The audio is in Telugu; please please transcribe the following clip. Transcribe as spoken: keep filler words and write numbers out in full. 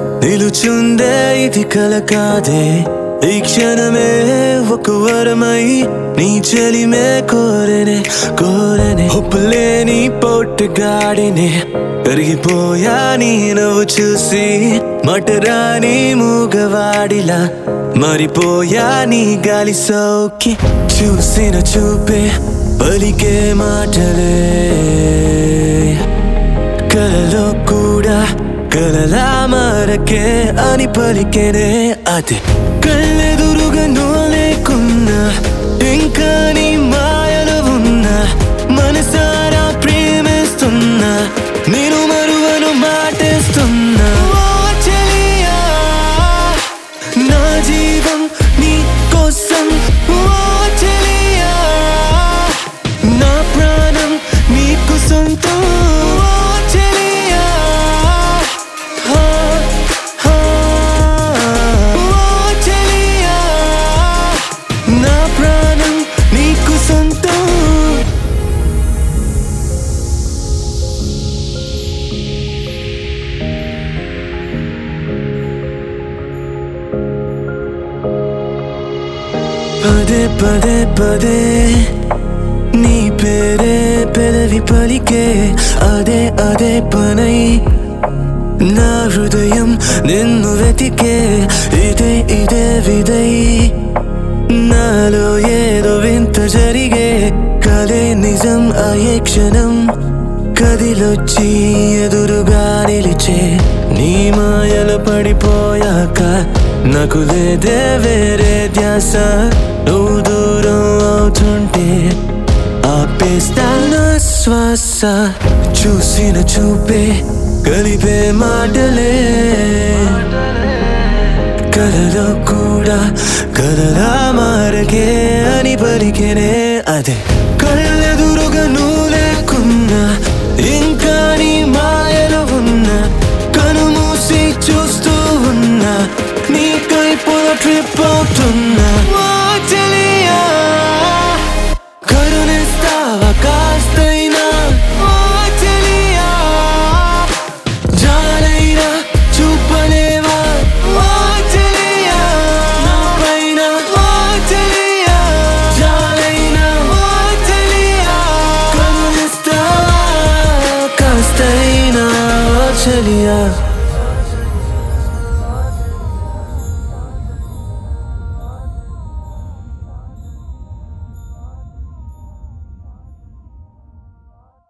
నిలుచుందే ఇది కల కాదే ఈ క్షణమే ఒక వరమై నీ చెలిమే కోరెనే కోరెనే ఒప్పులేని పొట్టుగాడినే కరిగిపోయా నీ నవ్వు చూసి మటరాని మూగవాడిలా మరిపోయా నీ గాలి సోకి చూసిన చూపే పలికే మాటలే కలలో కూడా కలలా మారకే అని పలికేనే అదే కళ్ళెదురుగా నువ్వు లేకున్నా ఇంకా నీ మాయలో ఉన్నా మనసారా ప్రేమిస్తున్నా నేను మరువను మాటేస్తున్నా ఓ చెలియా నా జీవం నీ కోసం ఓ చెలియా నా ప్రాణం నీకు సొంతం ఓ చెలియా హా హా ఓ చెలియా నా ప్రాణం నీకు సొంతం పదే పదే పదే నీ పేరే పెదవి పలికే అదే అదే పనై నా హృదయం నిన్ను వెతికే ఇదే ఇదే విదై నాలో ఏదో వింత జరిగే కలే నిజం అయ్యే క్షణం కదిలొచ్చి ఎదురుగా నిలిచే నీ మాయలు పడిపోయాక నాకు లేదే వేరే ధ్యాస నువ్వు దూరం అవుతుంటే ఆపేస్తా నా శ్వాస చూసిన చూపే కలిపే మాటలే కలలో కూడా కలలా మారకే అని పలికేనే అదే కళ్ళెదురుగా నువ్వు లేకున్నా ఇంకా నీ మాయలో ఉన్నా కనుమూసి చూస్తూ ఉన్నా నీకై పొల ట్రిప్ అవుతున్నా ఓ చెలియా కరుణిస్తావా కాస్తైనా ఓ చెలియా జాలైనా చూపలేవా ఓ చెలియా నా పైన ఓ చెలియా జాలైనా ఓ చెలియా కరుణిస్తావా కాస్తైనా ఓ చెలియా